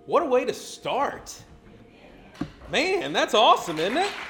What a way to start. Man, that's awesome, isn't it?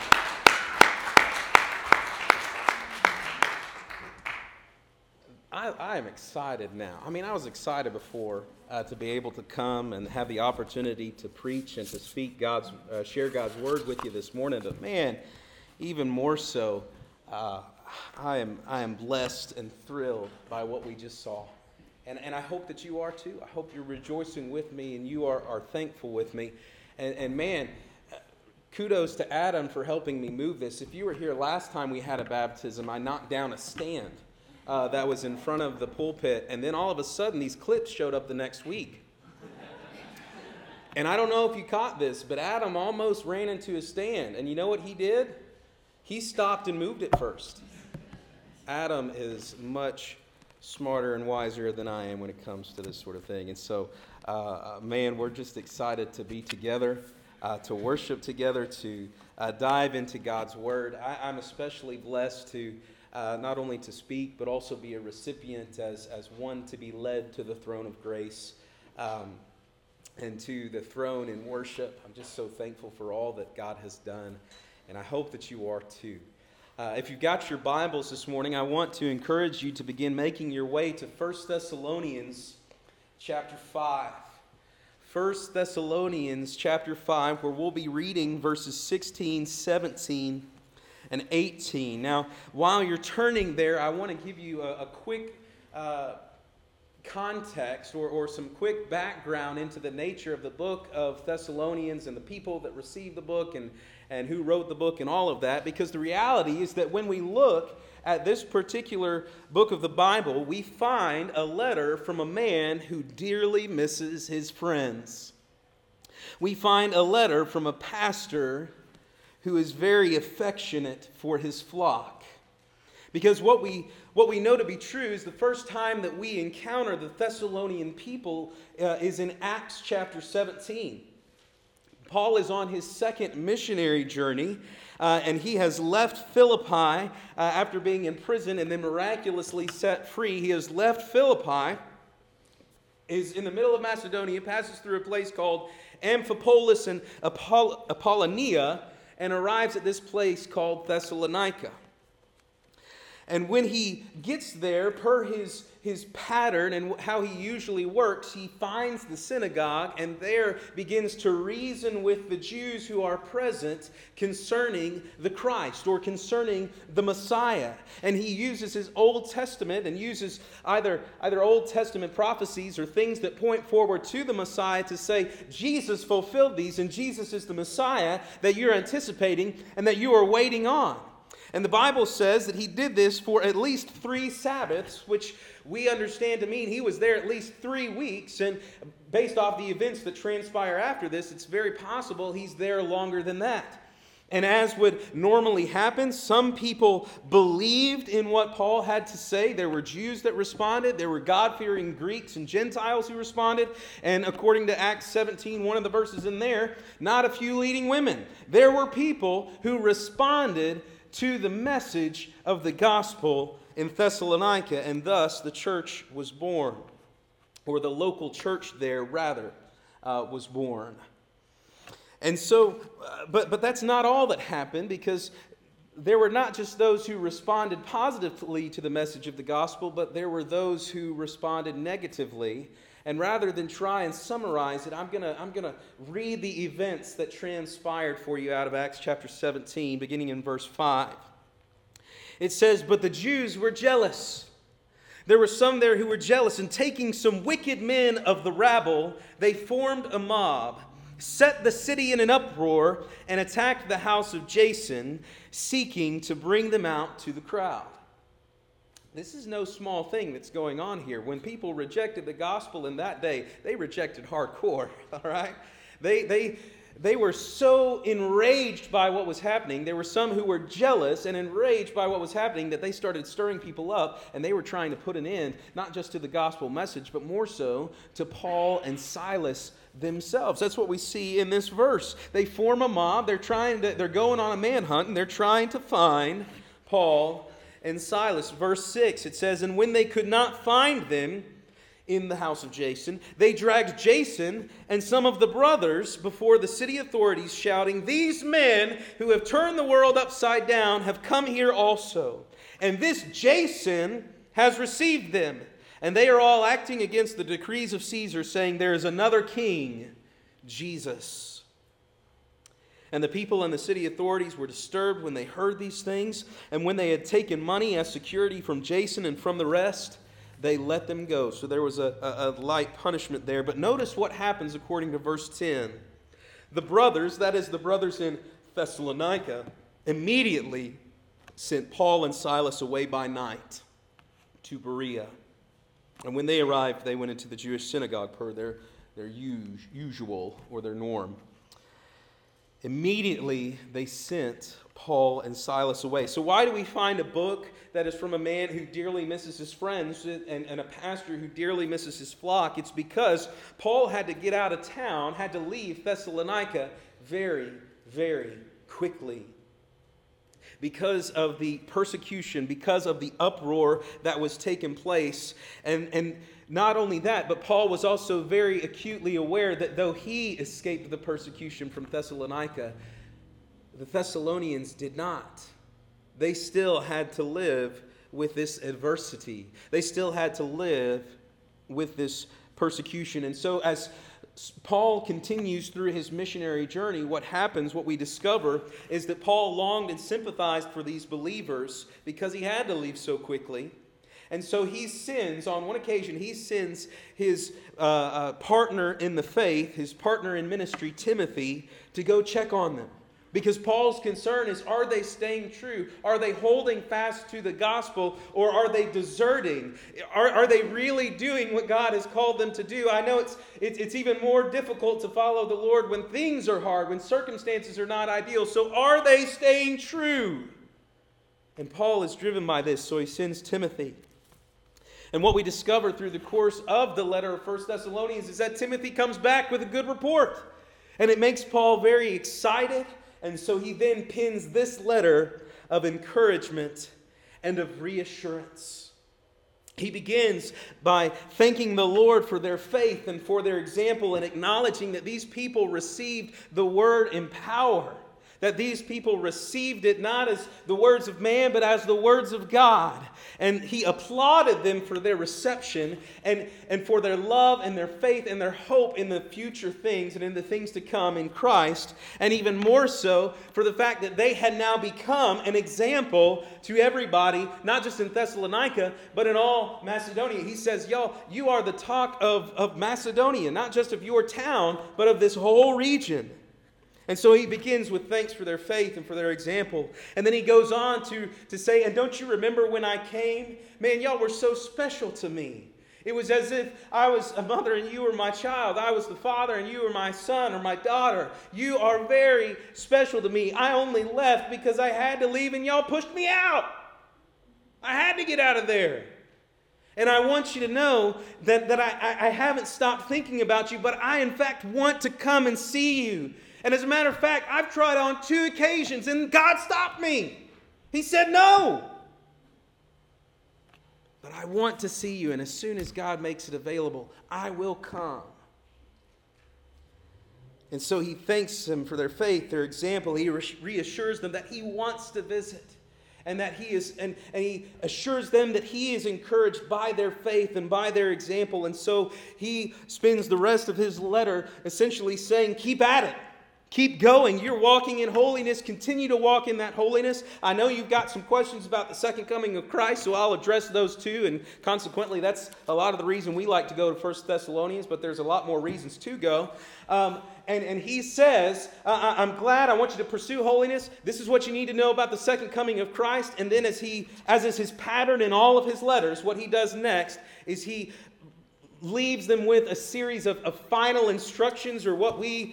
I am excited now. I mean, I was excited before to be able to come and have the opportunity to preach and to speak share God's word with you this morning. But man, even more so, I am blessed and thrilled by what we just saw. And I hope that you are too. I hope you're rejoicing with me and you are thankful with me. And man, kudos to Adam for helping me move this. If you were here last time we had a baptism, I knocked down a stand that was in front of the pulpit. And then all of a sudden, these clips showed up the next week. And I don't know if you caught this, but Adam almost ran into a stand. And you know what he did? He stopped and moved it first. Adam is much smarter and wiser than I am when it comes to this sort of thing. And so, man, we're just excited to be together, to worship together, to dive into God's Word. I'm especially blessed to not only to speak, but also be a recipient as one to be led to the throne of grace and to the throne in worship. I'm just so thankful for all that God has done, and I hope that you are too. If you've got your Bibles this morning, I want to encourage you to begin making your way to 1 Thessalonians chapter 5. 1 Thessalonians chapter 5, where we'll be reading verses 16, 17, and 18. Now, while you're turning there, I want to give you a quick context or some quick background into the nature of the book of Thessalonians and the people that received the book and who wrote the book and all of that, because the reality is that when we look at this particular book of the Bible, we find a letter from a man who dearly misses his friends. We find a letter from a pastor who is very affectionate for his flock. Because what we know to be true is the first time that we encounter the Thessalonian people is in Acts chapter 17. Paul is on his second missionary journey, and he has left Philippi after being in prison and then miraculously set free. He has left Philippi, is in the middle of Macedonia, passes through a place called Amphipolis and Apollonia, and arrives at this place called Thessalonica. And when he gets there, per his pattern and how he usually works, he finds the synagogue and there begins to reason with the Jews who are present concerning the Christ or concerning the Messiah. And he uses his Old Testament and uses either Old Testament prophecies or things that point forward to the Messiah to say, Jesus fulfilled these and Jesus is the Messiah that you're anticipating and that you are waiting on. And the Bible says that he did this for at least 3 Sabbaths, which we understand to mean he was there at least 3 weeks. And based off the events that transpire after this, it's very possible he's there longer than that. And as would normally happen, some people believed in what Paul had to say. There were Jews that responded. There were God-fearing Greeks and Gentiles who responded. And according to Acts 17, one of the verses in there, not a few leading women. There were people who responded to the message of the gospel in Thessalonica, and thus the church was born, or the local church there, rather, was born. And so, but that's not all that happened, because there were not just those who responded positively to the message of the gospel, but there were those who responded negatively. And rather than try and summarize it, I'm gonna read the events that transpired for you out of Acts chapter 17, beginning in verse 5. It says, "But the Jews were jealous. There were some there who were jealous, and taking some wicked men of the rabble, they formed a mob, set the city in an uproar, and attacked the house of Jason, seeking to bring them out to the crowd." This is no small thing that's going on here. When people rejected the gospel in that day, they rejected hardcore, all right? They were so enraged by what was happening. There were some who were jealous and enraged by what was happening that they started stirring people up, and they were trying to put an end, not just to the gospel message, but more so to Paul and Silas themselves. That's what we see in this verse. They form a mob. They're going on a manhunt, and they're trying to find Paul and Silas. Verse 6, it says, "And when they could not find them in the house of Jason. They dragged Jason and some of the brothers before the city authorities, shouting, "These men who have turned the world upside down have come here also. And this Jason has received them. And they are all acting against the decrees of Caesar, saying, 'There is another king, Jesus.'" And the people and the city authorities were disturbed when they heard these things. And when they had taken money as security from Jason and from the rest, they let them go. So there was a light punishment there. But notice what happens according to verse 10. The brothers, that is the brothers in Thessalonica, immediately sent Paul and Silas away by night to Berea. And when they arrived, they went into the Jewish synagogue per their usual or their norm. Immediately they sent Paul and Silas away. So why do we find a book that is from a man who dearly misses his friends and a pastor who dearly misses his flock? It's because Paul had to get out of town, had to leave Thessalonica very, very quickly. Because of the persecution, because of the uproar that was taking place. And not only that, but Paul was also very acutely aware that though he escaped the persecution from Thessalonica, the Thessalonians did not. They still had to live with this adversity. They still had to live with this persecution. And so as Paul continues through his missionary journey, what happens, what we discover, is that Paul longed and sympathized for these believers because he had to leave so quickly. And so he sends, on one occasion, he sends his partner in the faith, his partner in ministry, Timothy, to go check on them. Because Paul's concern is, are they staying true? Are they holding fast to the gospel? Or are they deserting? Are they really doing what God has called them to do? I know it's even more difficult to follow the Lord when things are hard, when circumstances are not ideal. So are they staying true? And Paul is driven by this, so he sends Timothy. And what we discover through the course of the letter of 1 Thessalonians is that Timothy comes back with a good report. And it makes Paul very excited. And so he then pens this letter of encouragement and of reassurance. He begins by thanking the Lord for their faith and for their example and acknowledging that these people received the word in power. That these people received it not as the words of man, but as the words of God. And he applauded them for their reception and for their love and their faith and their hope in the future things and in the things to come in Christ. And even more so for the fact that they had now become an example to everybody, not just in Thessalonica, but in all Macedonia. He says, y'all, you are the talk of Macedonia, not just of your town, but of this whole region. And so he begins with thanks for their faith and for their example. And then he goes on to say, and don't you remember when I came? Man, y'all were so special to me. It was as if I was a mother and you were my child. I was the father and you were my son or my daughter. You are very special to me. I only left because I had to leave and y'all pushed me out. I had to get out of there. And I want you to know that I haven't stopped thinking about you, but I in fact want to come and see you. And as a matter of fact, I've tried on 2 occasions and God stopped me. He said no. But I want to see you, and as soon as God makes it available, I will come. And so he thanks them for their faith, their example. He reassures them that he wants to visit. And that he is, and he assures them that he is encouraged by their faith and by their example. And so he spends the rest of his letter essentially saying, keep at it. Keep going. You're walking in holiness. Continue to walk in that holiness. I know you've got some questions about the second coming of Christ, so I'll address those too. And consequently, that's a lot of the reason we like to go to 1 Thessalonians, but there's a lot more reasons to go. And he says, I'm glad, I want you to pursue holiness. This is what you need to know about the second coming of Christ. And then as is his pattern in all of his letters, what he does next is he leaves them with a series of final instructions, or what we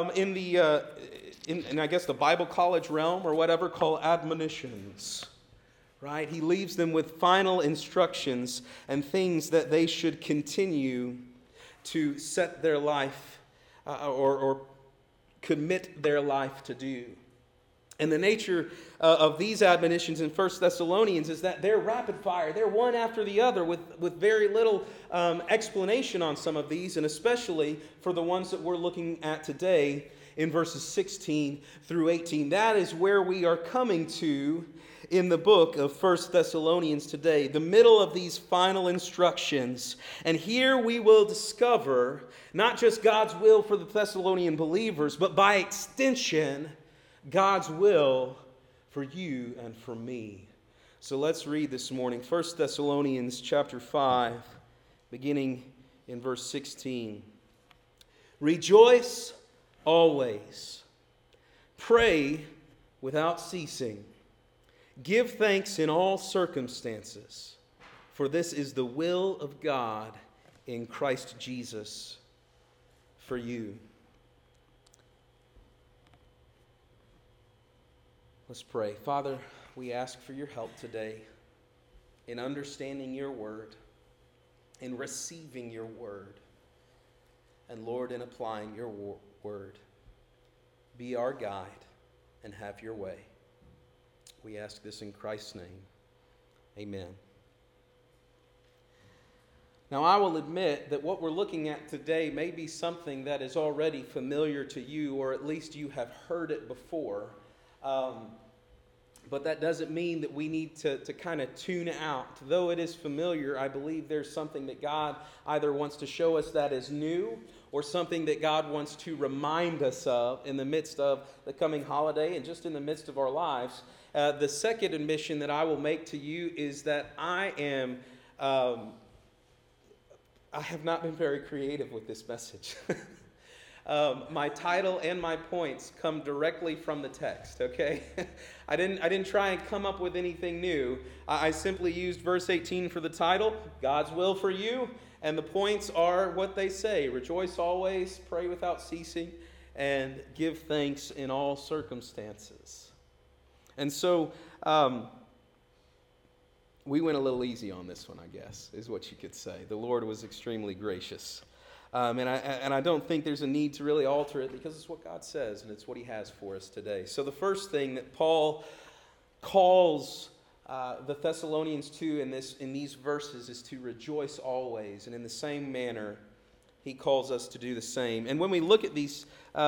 in I guess the Bible college realm or whatever call admonitions. Right? He leaves them with final instructions and things that they should continue to set their life or commit their life to do. And the nature of these admonitions in 1 Thessalonians is that they're rapid fire. They're one after the other with very little explanation on some of these, and especially for the ones that we're looking at today in verses 16 through 18. That is where we are coming to in the book of 1 Thessalonians today, the middle of these final instructions. And here we will discover not just God's will for the Thessalonian believers, but by extension, God's will for you and for me. So let's read this morning 1 Thessalonians chapter 5, beginning in verse 16. Rejoice always. Pray without ceasing. Give thanks in all circumstances, for this is the will of God in Christ Jesus for you. Let's pray. Father, we ask for your help today in understanding your word, in receiving your word, and Lord, in applying your word. Be our guide and have your way. We ask this in Christ's name. Amen. Now, I will admit that what we're looking at today may be something that is already familiar to you, or at least you have heard it before. But that doesn't mean that we need to kind of tune out. Though it is familiar, I believe there's something that God either wants to show us that is new, or something that God wants to remind us of in the midst of the coming holiday and just in the midst of our lives. The second admission that I will make to you is that I have not been very creative with this message. My title and my points come directly from the text, okay? I didn't try and come up with anything new. I simply used verse 18 for the title, God's will for you, and the points are what they say. Rejoice always, pray without ceasing, and give thanks in all circumstances. And so, we went a little easy on this one, I guess, is what you could say. The Lord was extremely gracious. And I don't think there's a need to really alter it, because it's what God says and it's what he has for us today. So the first thing that Paul calls the Thessalonians to in these verses is to rejoice always. And in the same manner, he calls us to do the same. And when we look at these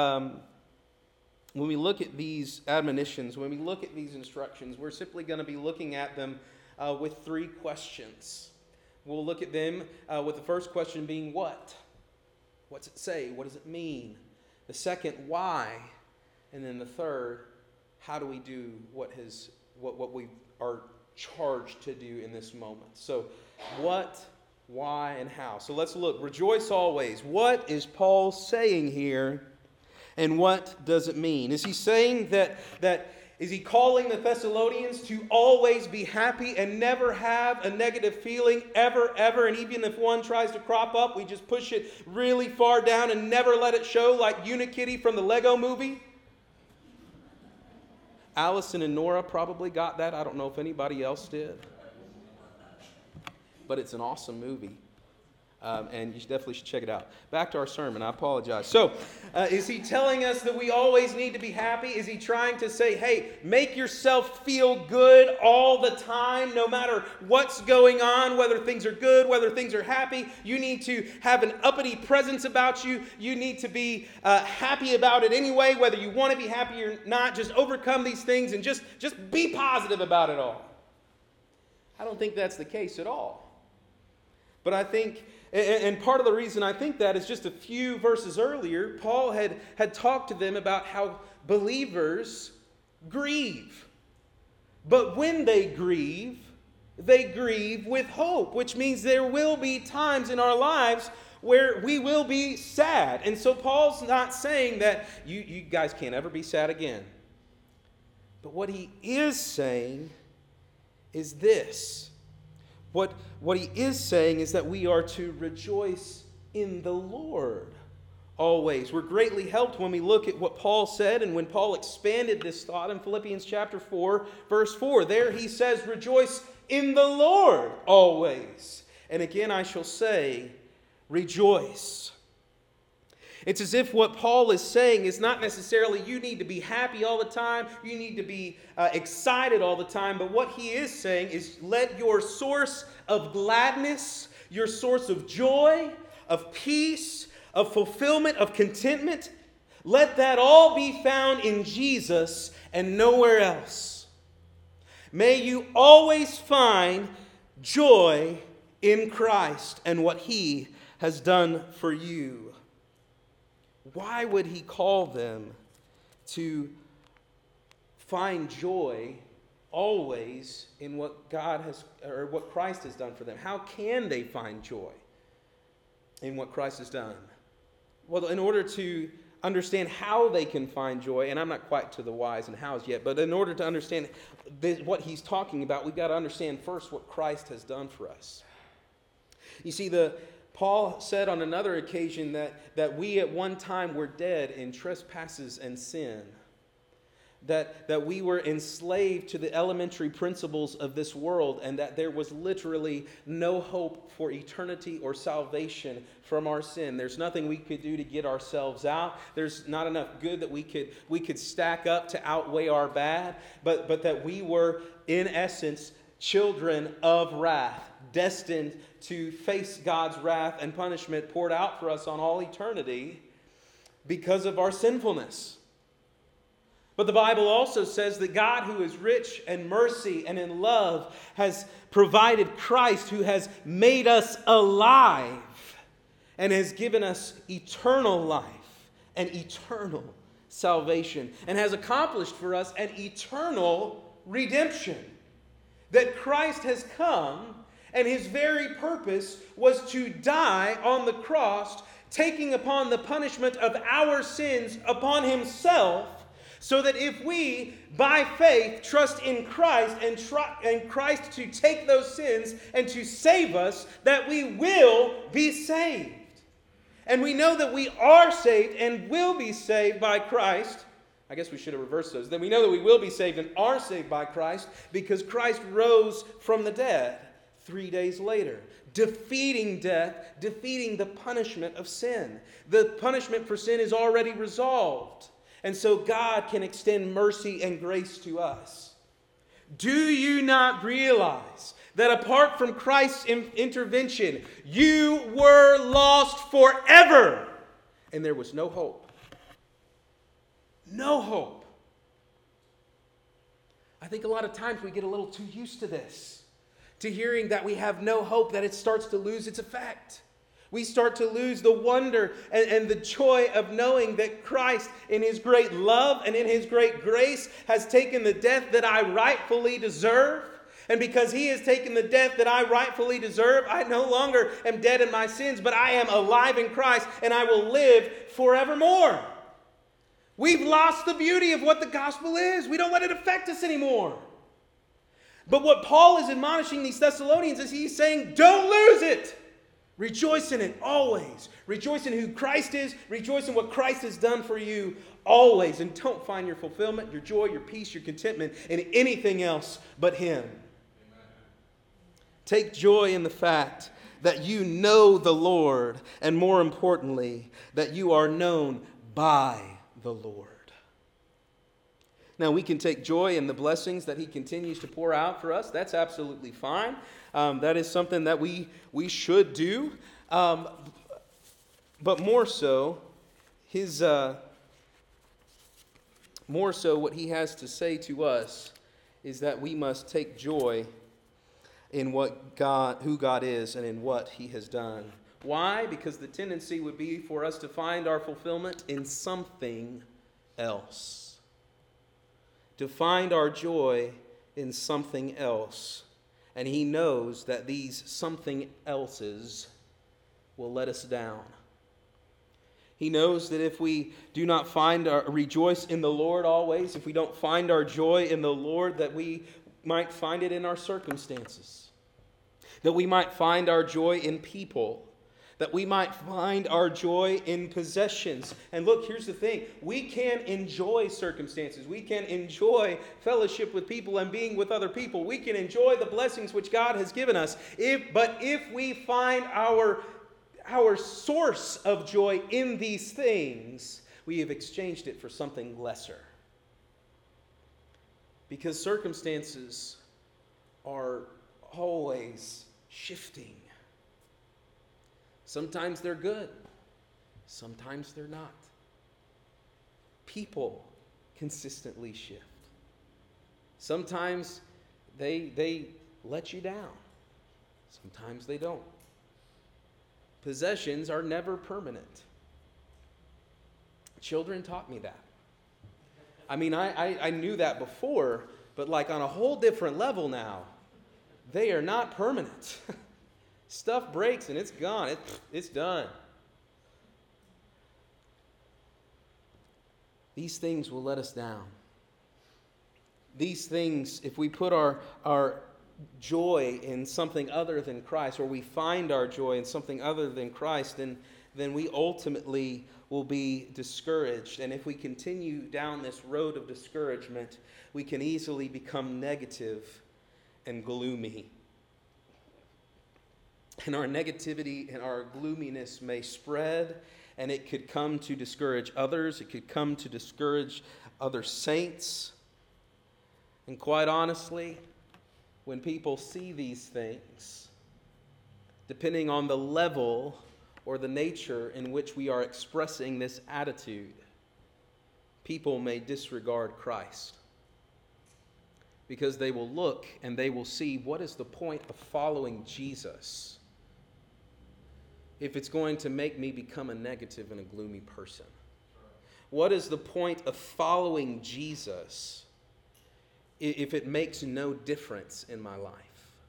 admonitions, when we look at these instructions, we're simply going to be looking at them with three questions. We'll look at them with the first question being what? What's it say? What does it mean? The second, why? And then the third, how do we do what we are charged to do in this moment? So what, why, and how? So let's look. Rejoice always. What is Paul saying here, and what does it mean? Is he saying that is he calling the Thessalonians to always be happy and never have a negative feeling ever, and even if one tries to crop up, we just push it really far down and never let it show, like Unikitty from the Lego movie? Allison and Nora probably got that. I don't know if anybody else did. But it's an awesome movie. And you definitely should check it out. Back to our sermon. I apologize. So, is he telling us that we always need to be happy? Is he trying to say, hey, make yourself feel good all the time, no matter what's going on, whether things are good, whether things are happy? You need to have an uppity presence about you. You need to be happy about it anyway, whether you want to be happy or not. Just overcome these things and just be positive about it all. I don't think that's the case at all. But I think, and part of the reason I think that is just a few verses earlier, Paul had talked to them about how believers grieve. But when they grieve with hope, which means there will be times in our lives where we will be sad. And so Paul's not saying that you guys can't ever be sad again. But what he is saying is this. What he is saying is that we are to rejoice in the Lord always. We're greatly helped when we look at what Paul said and when Paul expanded this thought in Philippians chapter 4, verse 4. There he says, rejoice in the Lord always. And again I shall say, rejoice. It's as if what Paul is saying is not necessarily you need to be happy all the time, you need to be excited all the time, but what he is saying is let your source of gladness, your source of joy, of peace, of fulfillment, of contentment, let that all be found in Jesus and nowhere else. May you always find joy in Christ and what he has done for you. Why would he call them to find joy always in what God has, or what Christ has done for them? How can they find joy in what Christ has done? Well, in order to understand how they can find joy, and I'm not quite to the whys and hows yet, but in order to understand what he's talking about, we've got to understand first what Christ has done for us. You see, Paul said on another occasion that we at one time were dead in trespasses and sin. That we were enslaved to the elementary principles of this world, and that there was literally no hope for eternity or salvation from our sin. There's nothing we could do to get ourselves out. There's not enough good that we could stack up to outweigh our bad, but that we were, in essence, children of wrath, destined to face God's wrath and punishment poured out for us on all eternity because of our sinfulness. But the Bible also says that God, who is rich in mercy and in love, has provided Christ, who has made us alive and has given us eternal life and eternal salvation, and has accomplished for us an eternal redemption. That Christ has come, and his very purpose was to die on the cross, taking upon the punishment of our sins upon himself, so that if we, by faith, trust in Christ and Christ to take those sins and to save us, that we will be saved. And we know that we are saved and will be saved by Christ. I guess we should have reversed those. Then we know that we will be saved and are saved by Christ because Christ rose from the dead 3 days later, defeating death, defeating the punishment of sin. The punishment for sin is already resolved. And so God can extend mercy and grace to us. Do you not realize that apart from Christ's intervention, you were lost forever? And there was no hope. No hope. I think a lot of times we get a little too used to this, to hearing that we have no hope, that it starts to lose its effect. We start to lose the wonder and the joy of knowing that Christ, in his great love and in his great grace, has taken the death that I rightfully deserve. And because he has taken the death that I rightfully deserve, I no longer am dead in my sins, but I am alive in Christ, and I will live forevermore. We've lost the beauty of what the gospel is. We don't let it affect us anymore. But what Paul is admonishing these Thessalonians is he's saying, don't lose it. Rejoice in it always. Rejoice in who Christ is. Rejoice in what Christ has done for you always. And don't find your fulfillment, your joy, your peace, your contentment in anything else but him. Amen. Take joy in the fact that you know the Lord, and more importantly, that you are known by the Lord. Now, we can take joy in the blessings that he continues to pour out for us. That's absolutely fine. That is something that we should do. But more so, what he has to say to us is that we must take joy in who God is and in what he has done. Why? Because the tendency would be for us to find our fulfillment in something else. To find our joy in something else. And he knows that these something else's will let us down. He knows that if we do not rejoice in the Lord always, if we don't find our joy in the Lord, that we might find it in our circumstances. That we might find our joy in people. That we might find our joy in possessions. And look, here's the thing. We can enjoy circumstances. We can enjoy fellowship with people and being with other people. We can enjoy the blessings which God has given us. But if we find our our source of joy in these things, we have exchanged it for something lesser. Because circumstances are always shifting. Sometimes they're good. Sometimes they're not. People consistently shift. Sometimes they let you down. Sometimes they don't. Possessions are never permanent. Children taught me that. I mean, I knew that before, but like on a whole different level now. They are not permanent. Stuff breaks and it's gone. It's done. These things will let us down. These things, if we put our joy in something other than Christ, or we find our joy in something other than Christ, then we ultimately will be discouraged. And if we continue down this road of discouragement, we can easily become negative and gloomy. And our negativity and our gloominess may spread, and it could come to discourage others. It could come to discourage other saints. And quite honestly, when people see these things, depending on the level or the nature in which we are expressing this attitude, people may disregard Christ. Because they will look and they will see, what is the point of following Jesus if it's going to make me become a negative and a gloomy person? What is the point of following Jesus if it makes no difference in my life?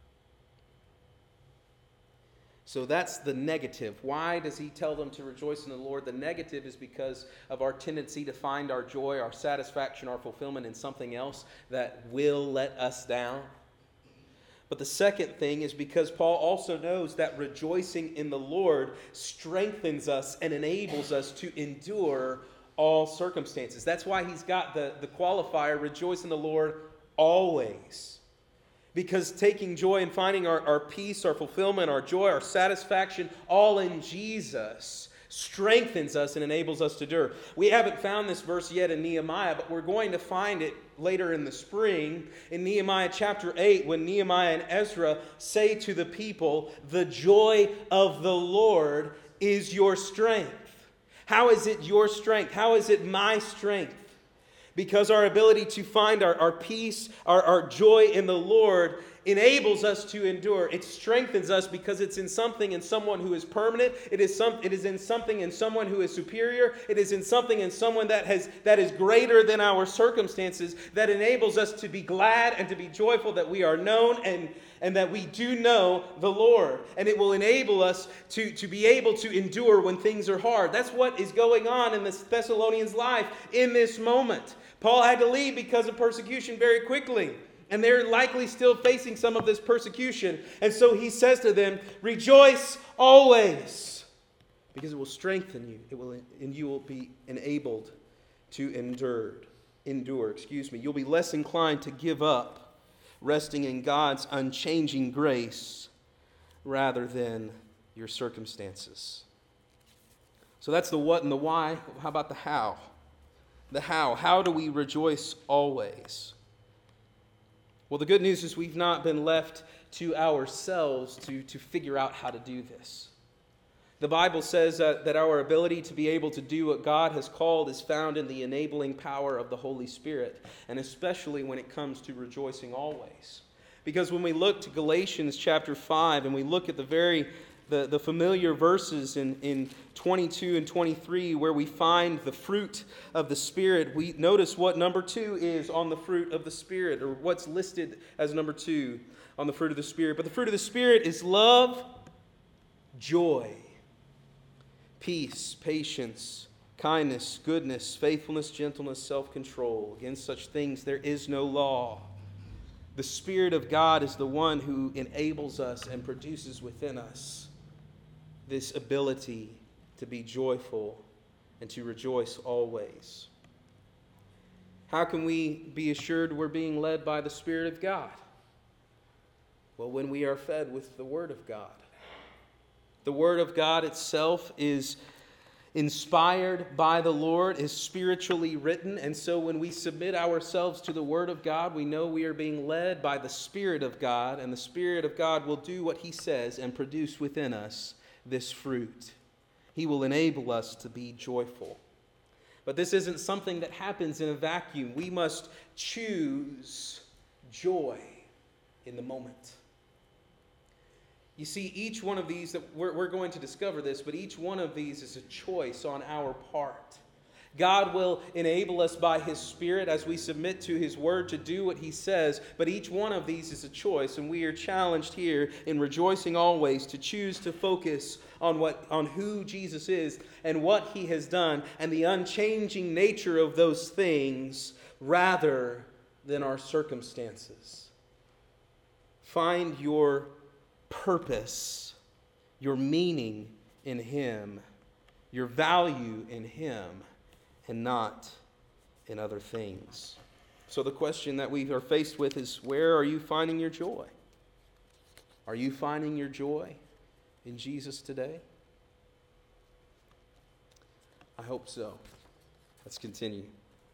So that's the negative. Why does he tell them to rejoice in the Lord? The negative is because of our tendency to find our joy, our satisfaction, our fulfillment in something else that will let us down. But the second thing is because Paul also knows that rejoicing in the Lord strengthens us and enables us to endure all circumstances. That's why he's got the qualifier, rejoice in the Lord always. Because taking joy and finding our peace, our fulfillment, our joy, our satisfaction, all in Jesus, strengthens us and enables us to endure. We haven't found this verse yet in Nehemiah, but we're going to find it later in the spring in Nehemiah chapter 8, when Nehemiah and Ezra say to the people, the joy of the Lord is your strength. How is it your strength? How is it my strength? Because our ability to find our peace, our joy in the Lord enables us to endure. It strengthens us because it's in something in someone who is permanent. It is in something in someone who is superior. It is in something in someone that is greater than our circumstances, that enables us to be glad and to be joyful that we are known and that we do know the Lord. And it will enable us to be able to endure when things are hard. That's what is going on in this Thessalonians' life in this moment. Paul had to leave because of persecution very quickly. And they're likely still facing some of this persecution. And so he says to them, rejoice always, because it will strengthen you. And you will be enabled to endure. You'll be less inclined to give up, resting in God's unchanging grace rather than your circumstances. So that's the what and the why. How about the how? The how. How do we rejoice always? Well, the good news is we've not been left to ourselves to figure out how to do this. The Bible says that our ability to be able to do what God has called is found in the enabling power of the Holy Spirit, and especially when it comes to rejoicing always. Because when we look to Galatians chapter 5 and we look at the familiar verses in 22 and 23 where we find the fruit of the Spirit, we notice what number 2 is on the fruit of the Spirit, or what's listed as number 2 on the fruit of the Spirit. But the fruit of the Spirit is love, joy, peace, patience, kindness, goodness, faithfulness, gentleness, self-control. Against such things there is no law. The Spirit of God is the one who enables us and produces within us this ability to be joyful and to rejoice always. How can we be assured we're being led by the Spirit of God? Well, when we are fed with the Word of God. The Word of God itself is inspired by the Lord, is spiritually written, and so when we submit ourselves to the Word of God, we know we are being led by the Spirit of God, and the Spirit of God will do what He says and produce within us this fruit. He will enable us to be joyful. But this isn't something that happens in a vacuum. We must choose joy in the moment. You see, each one of these, that we're going to discover this, but each one of these is a choice on our part. God will enable us by His Spirit as we submit to His Word to do what He says, but each one of these is a choice, and we are challenged here in rejoicing always to choose to focus on who Jesus is and what He has done and the unchanging nature of those things rather than our circumstances. Find your purpose, your meaning in Him, your value in Him, and not in other things. So the question that we are faced with is, where are you finding your joy? Are you finding your joy in Jesus today? I hope so. Let's continue.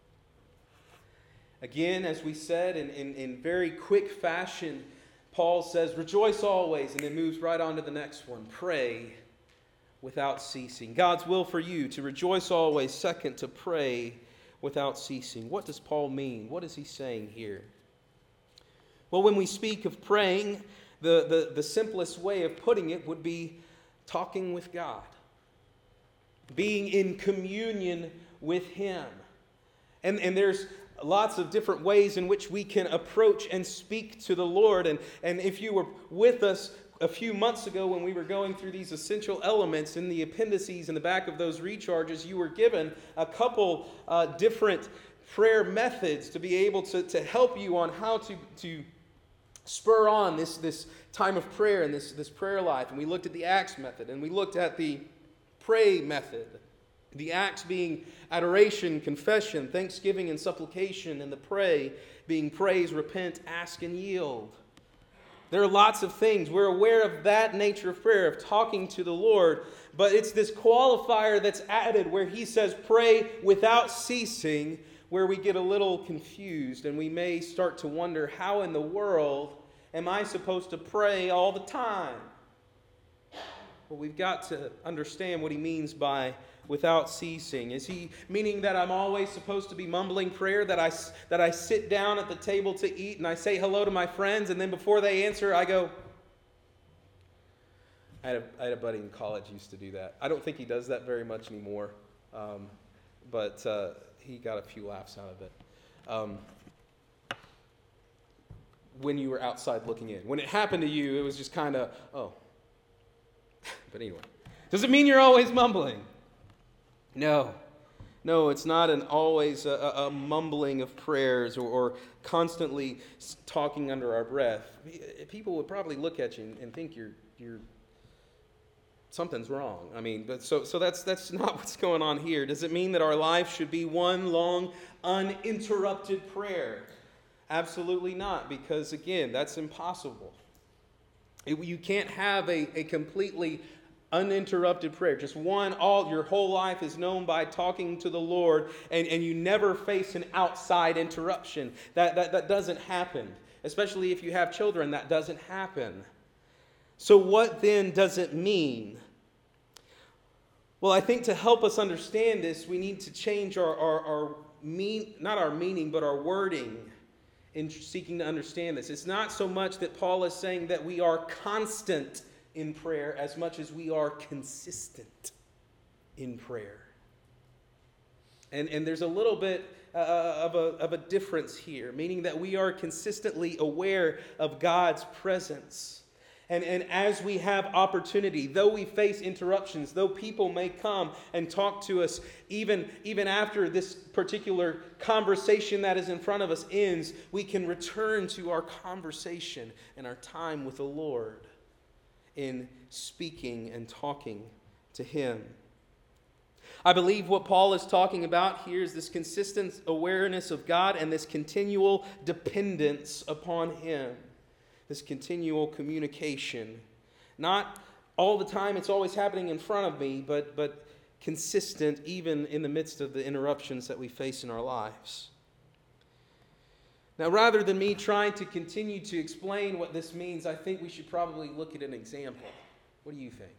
Again, as we said, in very quick fashion, Paul says, rejoice always, and then moves right on to the next one. Pray without ceasing. God's will for you to rejoice always. Second, to pray without ceasing. What does Paul mean? What is he saying here? Well, when we speak of praying, the simplest way of putting it would be talking with God. Being in communion with Him. And there's lots of different ways in which we can approach and speak to the Lord. And if you were with us a few months ago when we were going through these essential elements in the appendices in the back of those recharges, you were given a couple different prayer methods to be able to help you on how to spur on this time of prayer and this prayer life. And we looked at the Acts method, and we looked at the pray method. The Acts being adoration, confession, thanksgiving, and supplication, and the pray being praise, repent, ask, and yield. There are lots of things. We're aware of that nature of prayer, of talking to the Lord, but it's this qualifier that's added where He says pray without ceasing, where we get a little confused, and we may start to wonder, how in the world am I supposed to pray all the time? Well, we've got to understand what he means by without ceasing. Is he meaning that I'm always supposed to be mumbling prayer, that I sit down at the table to eat and I say hello to my friends, and then before they answer, I go... I had a buddy in college who used to do that. I don't think he does that very much anymore, but he got a few laughs out of it. When you were outside looking in. When it happened to you, it was just kind of, oh. But anyway, does it mean you're always mumbling? No, it's not always a mumbling of prayers or constantly talking under our breath. People would probably look at you and think you're something's wrong. I mean, but so that's not what's going on here. Does it mean that our life should be one long, uninterrupted prayer? Absolutely not, because again, that's impossible. You can't have a completely uninterrupted prayer. Just your whole life is known by talking to the Lord, and you never face an outside interruption. That doesn't happen. Especially if you have children, that doesn't happen. So what then does it mean? Well, I think to help us understand this, we need to change not our meaning, but our wording in seeking to understand this. It's not so much that Paul is saying that we are constant in prayer as much as we are consistent in prayer. And there's a little bit of a difference here, meaning that we are consistently aware of God's presence. And as we have opportunity, though we face interruptions, though people may come and talk to us, even after this particular conversation that is in front of us ends, we can return to our conversation and our time with the Lord in speaking and talking to Him. I believe what Paul is talking about here is this consistent awareness of God and this continual dependence upon Him. This continual communication, not all the time, it's always happening in front of me, but consistent even in the midst of the interruptions that we face in our lives. Now, rather than me trying to continue to explain what this means, I think we should probably look at an example. What do you think?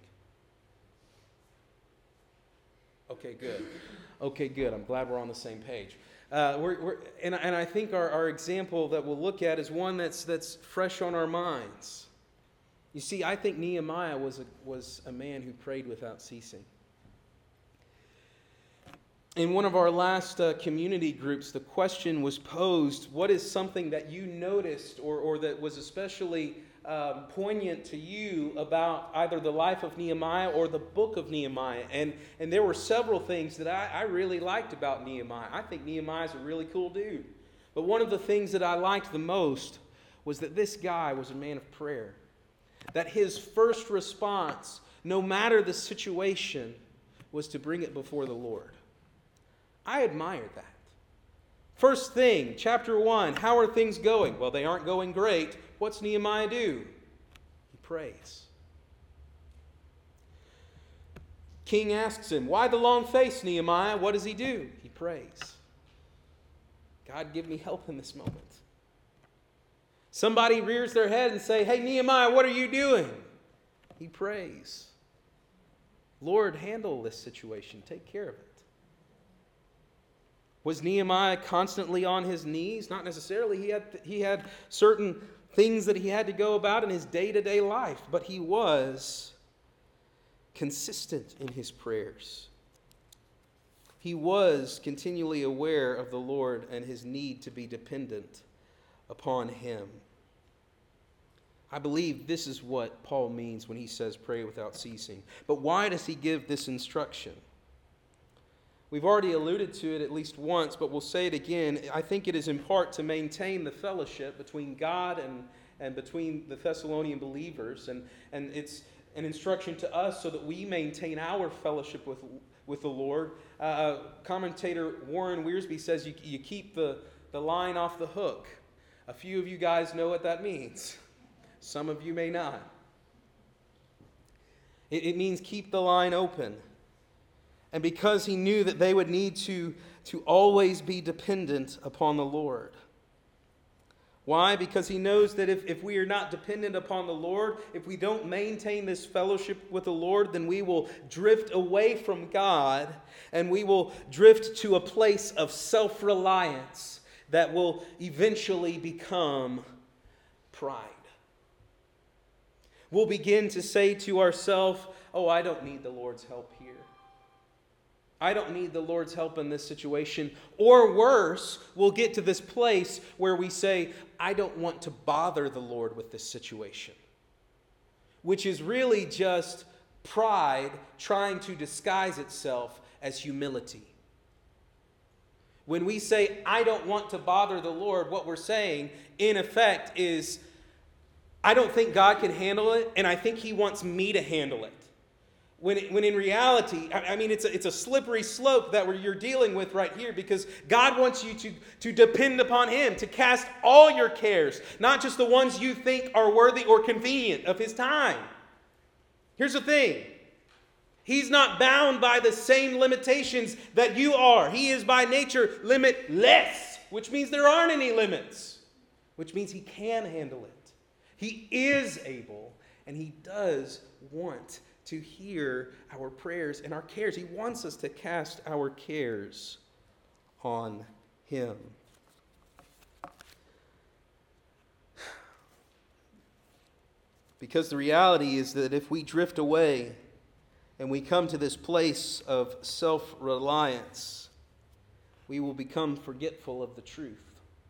Okay, good. Okay, good. I'm glad we're on the same page. And I think our example that we'll look at is one that's fresh on our minds. You see, I think Nehemiah was a man who prayed without ceasing. In one of our last community groups, the question was posed, what is something that you noticed or that was especially poignant to you about either the life of Nehemiah or the book of Nehemiah? And there were several things that I really liked about Nehemiah. I think Nehemiah's a really cool dude. But one of the things that I liked the most was that this guy was a man of prayer. That his first response, no matter the situation, was to bring it before the Lord. I admired that. First thing, chapter 1, how are things going? Well, they aren't going great. What's Nehemiah do? He prays. King asks him, why the long face, Nehemiah? What does he do? He prays. God, give me help in this moment. Somebody rears their head and say, hey, Nehemiah, what are you doing? He prays. Lord, handle this situation. Take care of it. Was Nehemiah constantly on his knees? Not necessarily. He had certain things that he had to go about in his day-to-day life, but he was consistent in his prayers. He was continually aware of the Lord and his need to be dependent upon him. I believe this is what Paul means when he says pray without ceasing. But why does he give this instruction? We've already alluded to it at least once, but we'll say it again. I think it is in part to maintain the fellowship between God and between the Thessalonian believers. And it's an instruction to us so that we maintain our fellowship with the Lord. Commentator Warren Wiersbe says you keep the line off the hook. A few of you guys know what that means. Some of you may not. It means keep the line open. And because he knew that they would need to always be dependent upon the Lord. Why? Because he knows that if we are not dependent upon the Lord, if we don't maintain this fellowship with the Lord, then we will drift away from God and we will drift to a place of self-reliance that will eventually become pride. We'll begin to say to ourselves, oh, I don't need the Lord's help here. I don't need the Lord's help in this situation. Or worse, we'll get to this place where we say, I don't want to bother the Lord with this situation. Which is really just pride trying to disguise itself as humility. When we say, I don't want to bother the Lord, what we're saying, in effect, is, I don't think God can handle it, and I think He wants me to handle it. When in reality, I mean, it's a slippery slope that you're dealing with right here, because God wants you to depend upon Him, to cast all your cares, not just the ones you think are worthy or convenient of His time. Here's the thing. He's not bound by the same limitations that you are. He is by nature limitless, which means there aren't any limits, which means He can handle it. He is able, and He does want to hear our prayers and our cares. He wants us to cast our cares on Him. Because the reality is that if we drift away and we come to this place of self-reliance, we will become forgetful of the truth.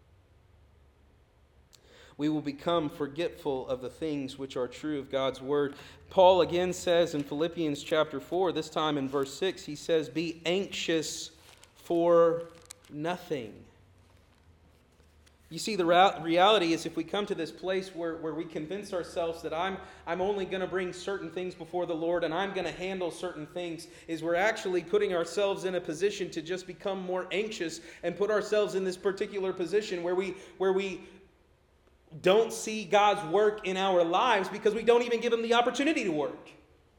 We will become forgetful of the things which are true of God's Word. Paul again says in Philippians chapter 4, this time in verse 6, he says, be anxious for nothing. You see, the reality is if we come to this place where we convince ourselves that I'm only going to bring certain things before the Lord and I'm going to handle certain things, is we're actually putting ourselves in a position to just become more anxious and put ourselves in this particular position where we don't see God's work in our lives because we don't even give Him the opportunity to work.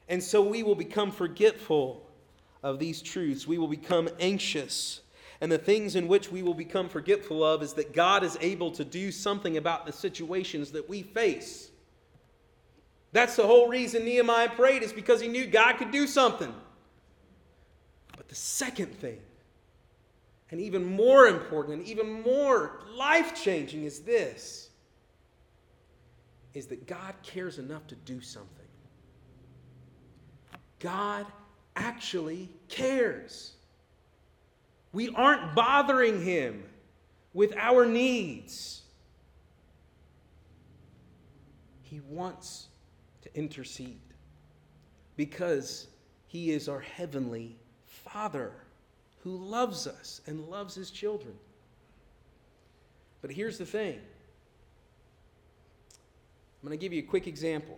And so we will become forgetful of these truths. We will become anxious. And the things in which we will become forgetful of is that God is able to do something about the situations that we face. That's the whole reason Nehemiah prayed, is because he knew God could do something. But the second thing, and even more important and even more life-changing, is this, is that God cares enough to do something. God actually cares. We aren't bothering him with our needs. He wants to intercede because he is our heavenly Father who loves us and loves his children. But here's the thing. I'm going to give you a quick example.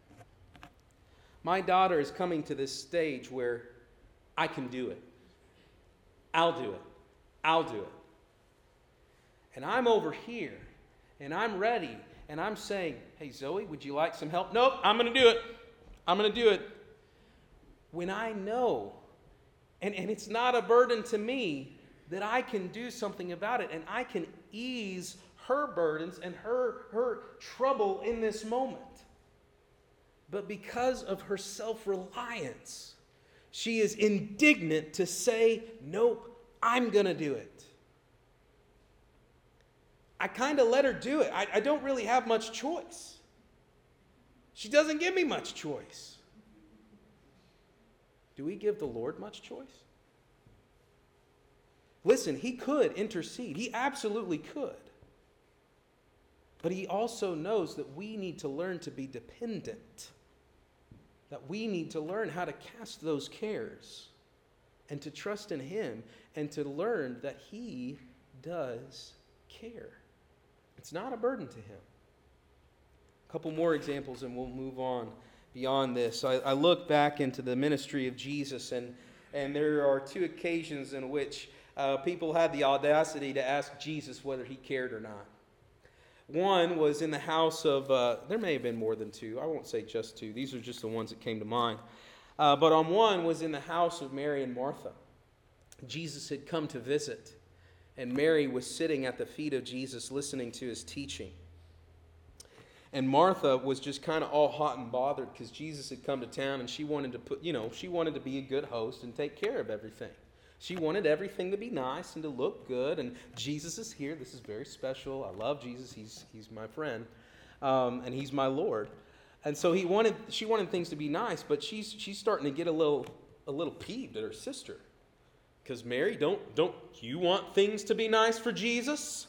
My daughter is coming to this stage where I can do it. I'll do it. I'll do it. And I'm over here, and I'm ready, and I'm saying, hey, Zoe, would you like some help? Nope, I'm going to do it. I'm going to do it. When I know, and it's not a burden to me, that I can do something about it, and I can ease her burdens and her trouble in this moment. But because of her self-reliance, she is indignant to say, nope, I'm going to do it. I kind of let her do it. I don't really have much choice. She doesn't give me much choice. Do we give the Lord much choice? Listen, he could intercede. He absolutely could. But he also knows that we need to learn to be dependent. That we need to learn how to cast those cares and to trust in him and to learn that he does care. It's not a burden to him. A couple more examples and we'll move on beyond this. I look back into the ministry of Jesus, and there are two occasions in which people had the audacity to ask Jesus whether he cared or not. One was in the house of, there may have been more than two. I won't say just two. These are just the ones that came to mind. But on one was in the house of Mary and Martha. Jesus had come to visit, and Mary was sitting at the feet of Jesus listening to his teaching. And Martha was just kind of all hot and bothered because Jesus had come to town, and she wanted to be a good host and take care of everything. She wanted everything to be nice and to look good, and Jesus is here. This is very special. I love Jesus. He's my friend, and he's my Lord. And so she wanted things to be nice, but she's starting to get a little peeved at her sister, because Mary, don't you want things to be nice for Jesus?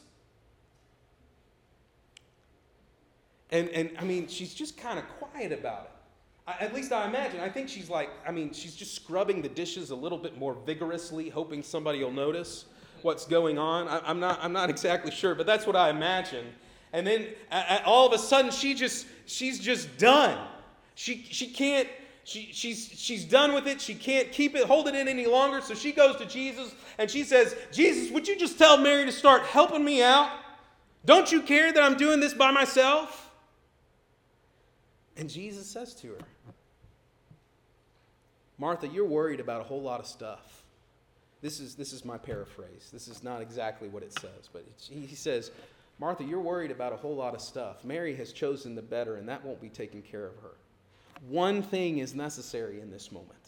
And I mean, she's just kind of quiet about it. At least I imagine. I think she's just scrubbing the dishes a little bit more vigorously, hoping somebody will notice what's going on. I'm not exactly sure, but that's what I imagine. And then all of a sudden, she's just done. She's done with it. She can't hold it in any longer. So she goes to Jesus and she says, Jesus, would you just tell Mary to start helping me out? Don't you care that I'm doing this by myself? And Jesus says to her, Martha, you're worried about a whole lot of stuff. This is my paraphrase. This is not exactly what it says, but he says, Martha, you're worried about a whole lot of stuff. Mary has chosen the better, and that won't be taken care of her. One thing is necessary in this moment.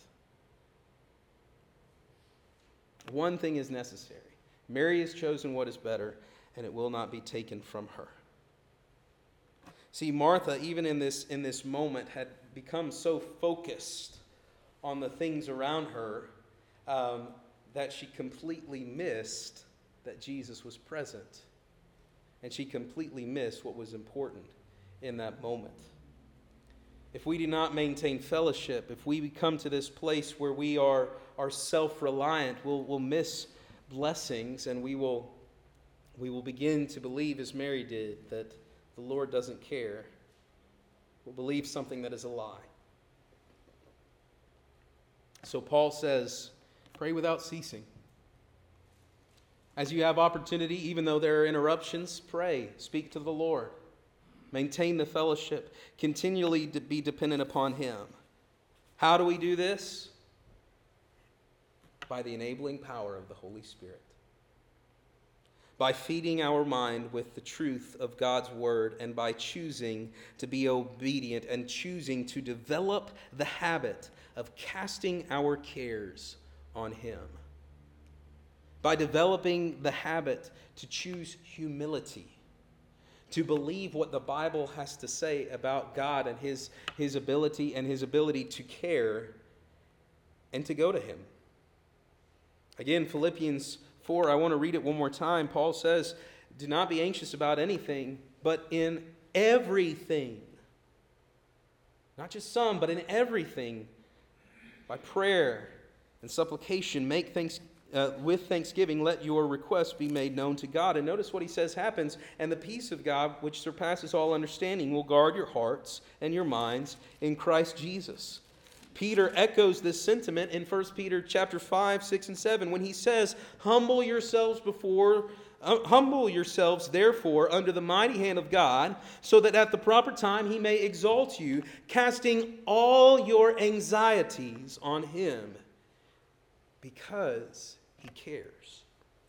One thing is necessary. Mary has chosen what is better, and it will not be taken from her. See, Martha, even in this moment, had become so focused on the things around her that she completely missed that Jesus was present. And she completely missed what was important in that moment. If we do not maintain fellowship, if we come to this place where we are self-reliant, we'll miss blessings, and we will begin to believe, as Mary did, that the Lord doesn't care. We'll believe something that is a lie. So Paul says, pray without ceasing. As you have opportunity, even though there are interruptions, pray, speak to the Lord. Maintain the fellowship. Continually be dependent upon him. How do we do this? By the enabling power of the Holy Spirit. By feeding our mind with the truth of God's Word, and by choosing to be obedient and choosing to develop the habit of casting our cares on Him. By developing the habit to choose humility, to believe what the Bible has to say about God and His ability and His ability to care and to go to Him. Again, Philippians 4, I want to read it one more time. Paul says, do not be anxious about anything, but in everything. Not just some, but in everything. By prayer and supplication, with thanksgiving, let your requests be made known to God. And notice what he says happens. And the peace of God, which surpasses all understanding, will guard your hearts and your minds in Christ Jesus. Peter echoes this sentiment in 1 Peter chapter 5, 6, and 7 when he says, Humble yourselves therefore under the mighty hand of God, so that at the proper time He may exalt you, casting all your anxieties on Him, because He cares.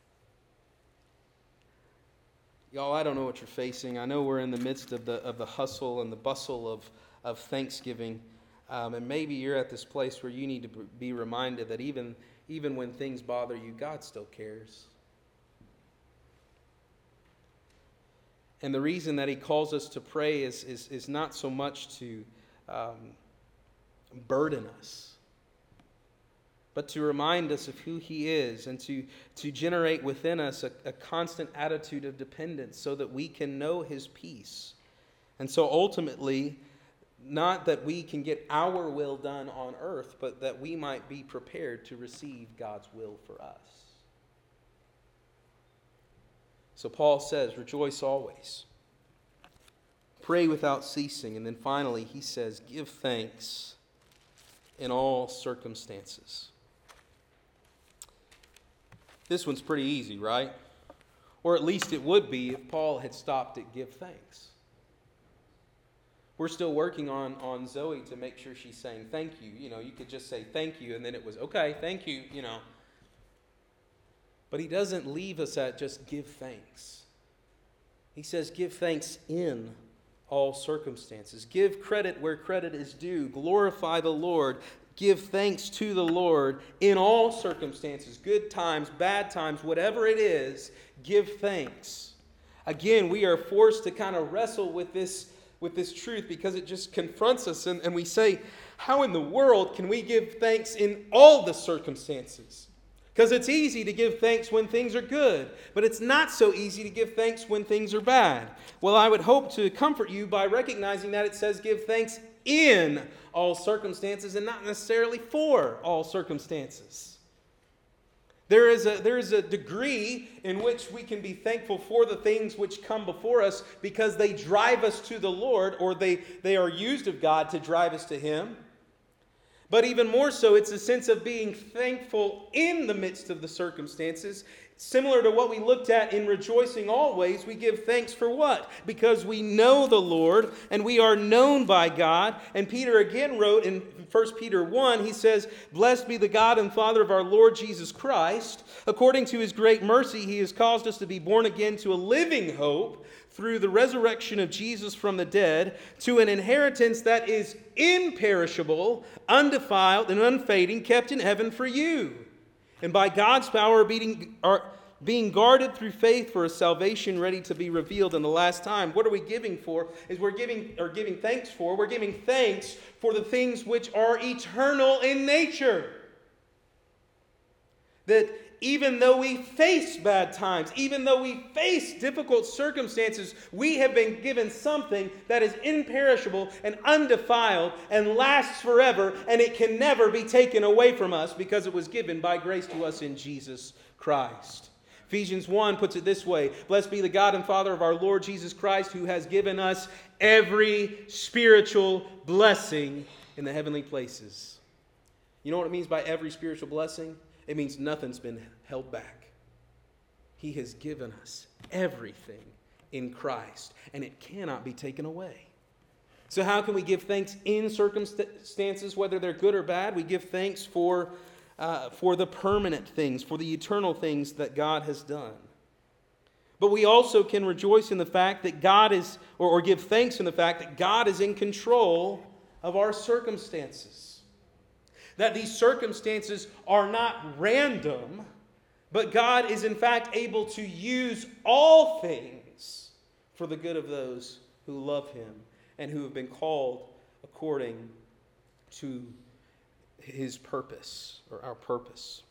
Y'all, I don't know what you're facing. I know we're in the midst of the hustle and the bustle of Thanksgiving. And maybe you're at this place where you need to be reminded that even when things bother you, God still cares. And the reason that He calls us to pray is not so much to burden us, but to remind us of who He is and to generate within us a constant attitude of dependence so that we can know His peace. And so ultimately, not that we can get our will done on earth, but that we might be prepared to receive God's will for us. So Paul says, rejoice always. Pray without ceasing. And then finally, he says, give thanks in all circumstances. This one's pretty easy, right? Or at least it would be if Paul had stopped at give thanks. We're still working on Zoe to make sure she's saying thank you. You know, you could just say thank you and then it was, okay, thank you, you know. But he doesn't leave us at just give thanks. He says give thanks in all circumstances. Give credit where credit is due. Glorify the Lord. Give thanks to the Lord in all circumstances. Good times, bad times, whatever it is, give thanks. Again, we are forced to kind of wrestle with this truth because it just confronts us and we say, how in the world can we give thanks in all the circumstances? Because it's easy to give thanks when things are good, but it's not so easy to give thanks when things are bad. Well, I would hope to comfort you by recognizing that it says give thanks in all circumstances and not necessarily for all circumstances. There is a degree in which we can be thankful for the things which come before us because they drive us to the Lord, or they are used of God to drive us to Him. But even more so, it's a sense of being thankful in the midst of the circumstances. Similar to what we looked at in rejoicing always, we give thanks for what? Because we know the Lord and we are known by God. And Peter again wrote in 1 Peter 1, he says, Blessed be the God and Father of our Lord Jesus Christ. According to His great mercy, He has caused us to be born again to a living hope through the resurrection of Jesus from the dead, to an inheritance that is imperishable, undefiled, and unfading, kept in heaven for you. And by God's power being guarded through faith for a salvation ready to be revealed in the last time. What are we giving for? We're giving thanks for the things which are eternal in nature. That even though we face bad times, even though we face difficult circumstances, we have been given something that is imperishable and undefiled and lasts forever, and it can never be taken away from us because it was given by grace to us in Jesus Christ. Ephesians 1 puts it this way, Blessed be the God and Father of our Lord Jesus Christ, who has given us every spiritual blessing in the heavenly places. You know what it means by every spiritual blessing? It means nothing's been held back. He has given us everything in Christ, and it cannot be taken away. So how can we give thanks in circumstances, whether they're good or bad? We give thanks for the permanent things, for the eternal things that God has done. But we also can rejoice in the fact that God is, or give thanks in the fact that God is in control of our circumstances. That these circumstances are not random, but God is in fact able to use all things for the good of those who love Him and who have been called according to His purpose, or our purpose.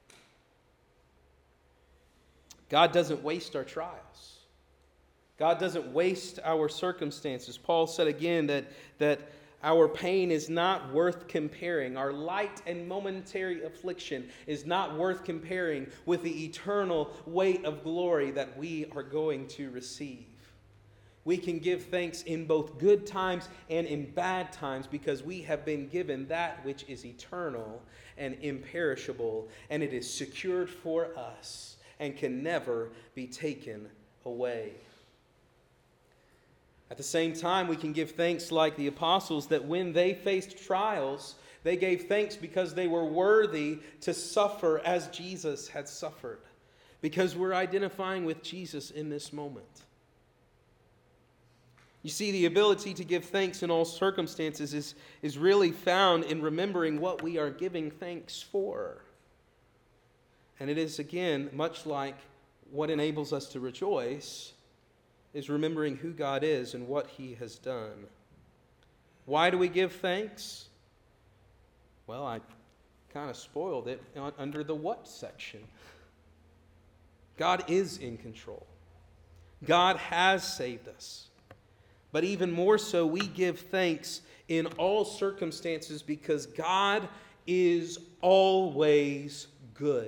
God doesn't waste our trials. God doesn't waste our circumstances. Paul said again that our pain is not worth comparing. Our light and momentary affliction is not worth comparing with the eternal weight of glory that we are going to receive. We can give thanks in both good times and in bad times because we have been given that which is eternal and imperishable, and it is secured for us and can never be taken away. At the same time, we can give thanks like the apostles that when they faced trials, they gave thanks because they were worthy to suffer as Jesus had suffered, because we're identifying with Jesus in this moment. You see, the ability to give thanks in all circumstances is really found in remembering what we are giving thanks for. And it is, again, much like what enables us to rejoice, is remembering who God is and what He has done. Why do we give thanks? Well, I kind of spoiled it under the what section. God is in control. God has saved us. But even more so, we give thanks in all circumstances because God is always good.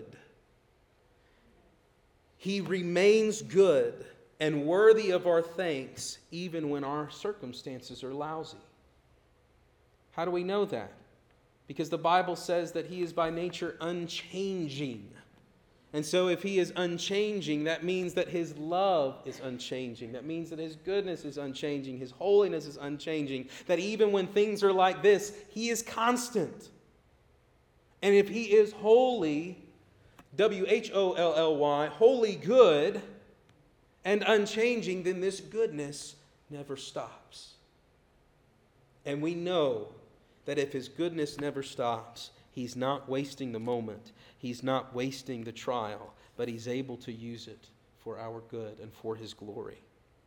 He remains good and worthy of our thanks even when our circumstances are lousy. How do we know that? Because the Bible says that He is by nature unchanging. And so if He is unchanging, that means that His love is unchanging. That means that His goodness is unchanging. His holiness is unchanging. That even when things are like this, He is constant. And if He is holy, W-H-O-L-L-Y, holy good, and unchanging, then this goodness never stops. And we know that if His goodness never stops, He's not wasting the moment. He's not wasting the trial, but He's able to use it for our good and for His glory.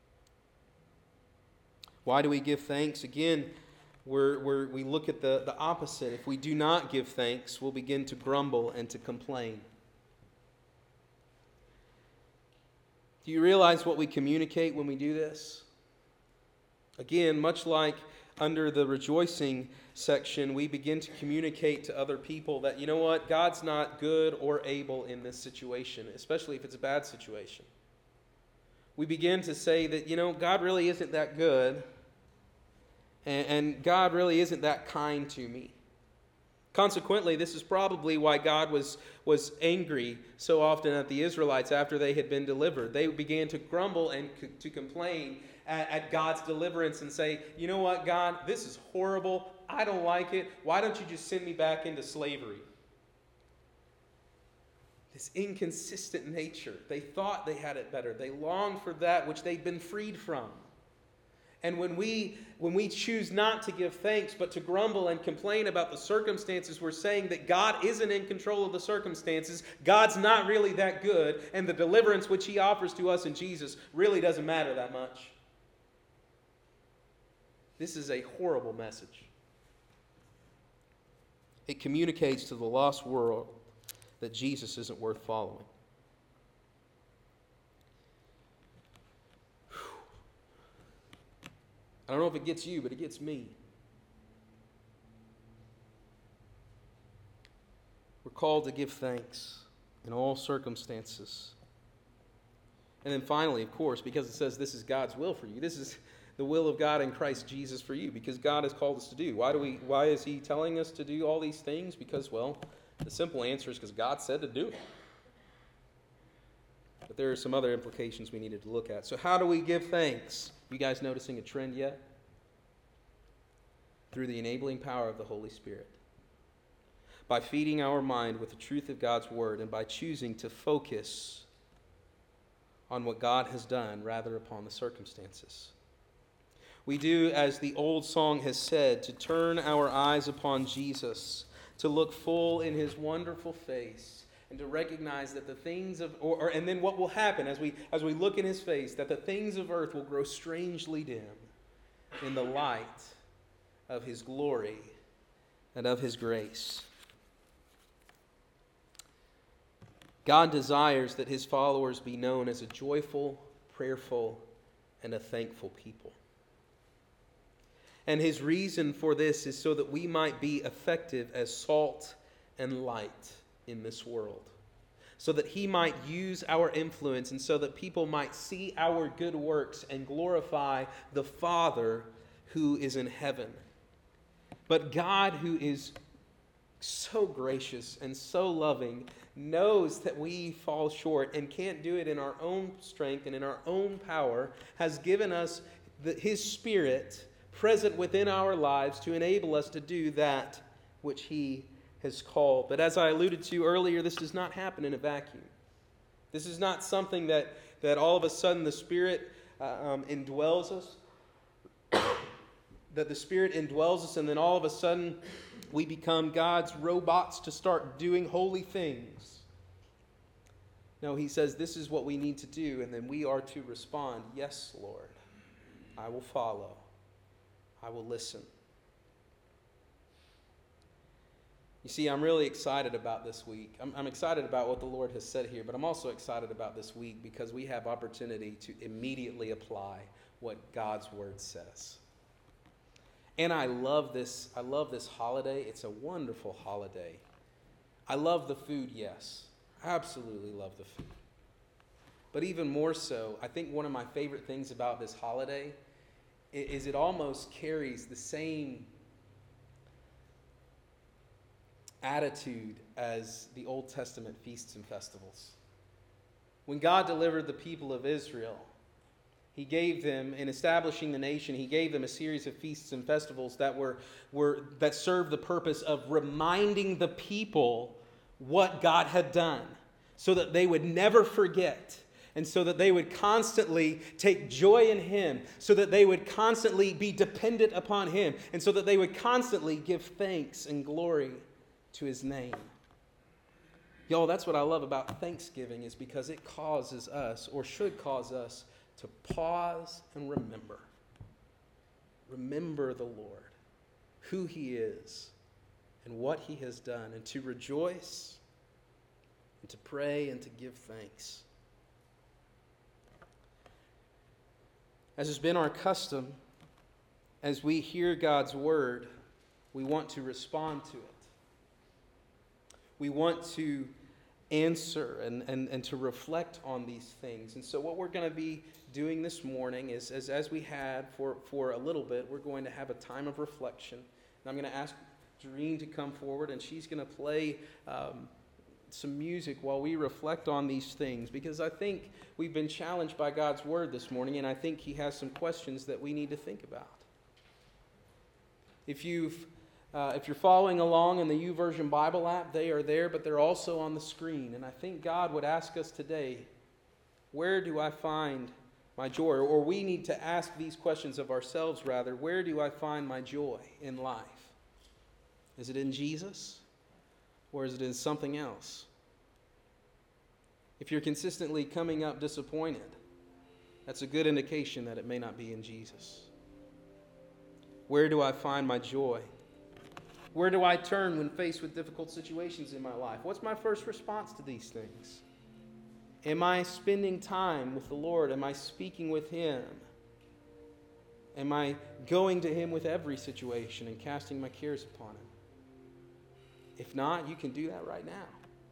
Why do we give thanks? Again, we look at the opposite. If we do not give thanks, we'll begin to grumble and to complain. Do you realize what we communicate when we do this? Again, much like under the rejoicing section, we begin to communicate to other people that, you know what, God's not good or able in this situation, especially if it's a bad situation. We begin to say that, you know, God really isn't that good, and God really isn't that kind to me. Consequently, this is probably why God was angry so often at the Israelites after they had been delivered. They began to grumble and to complain at God's deliverance and say, you know what, God, this is horrible. I don't like it. Why don't you just send me back into slavery? This inconsistent nature. They thought they had it better. They longed for that which they'd been freed from. And when we choose not to give thanks, but to grumble and complain about the circumstances, we're saying that God isn't in control of the circumstances, God's not really that good, and the deliverance which He offers to us in Jesus really doesn't matter that much. This is a horrible message. It communicates to the lost world that Jesus isn't worth following. I don't know if it gets you, but it gets me. We're called to give thanks in all circumstances. And then finally, of course, because it says this is God's will for you. This is the will of God in Christ Jesus for you, because God has called us to do. Why is He telling us to do all these things? Because, well, the simple answer is because God said to do it. But there are some other implications we needed to look at. So how do we give thanks? You guys noticing a trend yet? through the enabling power of the Holy Spirit. By feeding our mind with the truth of God's Word and by choosing to focus on what God has done rather upon the circumstances. We do, as the old song has said, to turn our eyes upon Jesus, to look full in his wonderful face, and to recognize that the things of, and then what will happen as we look in his face, that the things of earth will grow strangely dim in the light of his glory and of his grace. God desires that his followers be known as a joyful, prayerful, and a thankful people. And his reason for this is so that we might be effective as salt and light in this world. So that he might use our influence and so that people might see our good works and glorify the Father who is in heaven. But God, who is so gracious and so loving, knows that we fall short and can't do it in our own strength and in our own power, has given us his Spirit present within our lives to enable us to do that which he has called. But as I alluded to earlier, this does not happen in a vacuum. This is not something that all of a sudden the Spirit indwells us, that the Spirit indwells us and then all of a sudden we become God's robots to start doing holy things. No, he says this is what we need to do, and then we are to respond, yes, Lord, I will follow. I will listen. You see, I'm really excited about this week. I'm excited about what the Lord has said here, but I'm also excited about this week because we have opportunity to immediately apply what God's Word says. And I love this holiday. It's a wonderful holiday. I love the food, yes. I absolutely love the food. But even more so, I think one of my favorite things about this holiday is it almost carries the same attitude as the Old Testament feasts and festivals. When God delivered the people of Israel, he gave them, in establishing the nation, he gave them a series of feasts and festivals that that served the purpose of reminding the people what God had done, so that they would never forget, and so that they would constantly take joy in him, so that they would constantly be dependent upon him, and so that they would constantly give thanks and glory to his name. Y'all, that's what I love about Thanksgiving, is because it causes us, or should cause us, to pause and remember. Remember the Lord, who he is, and what he has done, and to rejoice, and to pray, and to give thanks. As has been our custom, as we hear God's word, we want to respond to it. We want to answer and to reflect on these things. And so what we're going to be doing this morning is, as we had for a little bit, we're going to have a time of reflection. And I'm going to ask Doreen to come forward, and she's going to play some music while we reflect on these things, because I think we've been challenged by God's word this morning, and I think he has some questions that we need to think about. If you're following along in the YouVersion Bible app, they are there, but they're also on the screen. And I think God would ask us today, where do I find my joy? Or we need to ask these questions of ourselves, rather. Where do I find my joy in life? Is it in Jesus? Or is it in something else? If you're consistently coming up disappointed, that's a good indication that it may not be in Jesus. Where do I find my joy? Where do I turn when faced with difficult situations in my life? What's my first response to these things? Am I spending time with the Lord? Am I speaking with him? Am I going to him with every situation and casting my cares upon him? If not, you can do that right now.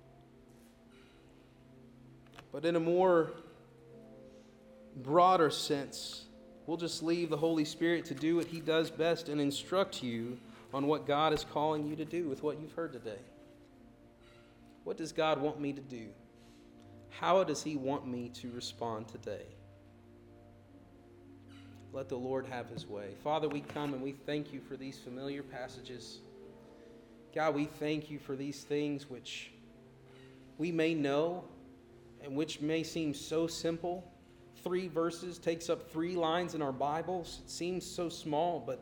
But in a more broader sense, we'll just leave the Holy Spirit to do what he does best and instruct you on what God is calling you to do with what you've heard today. What does God want me to do? How does he want me to respond today? let the Lord have his way. Father, we come and we thank you for these familiar passages. God, we thank you for these things which we may know and which may seem so simple. 3 verses takes up 3 lines in our Bibles. It seems so small, but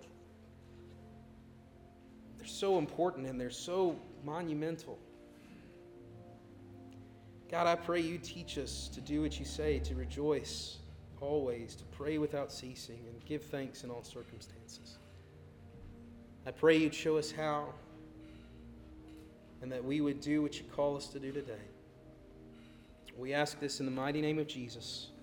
they're so important and they're so monumental. God, I pray you teach us to do what you say, to rejoice always, to pray without ceasing, and give thanks in all circumstances. I pray you'd show us how, and that we would do what you call us to do today. We ask this in the mighty name of Jesus.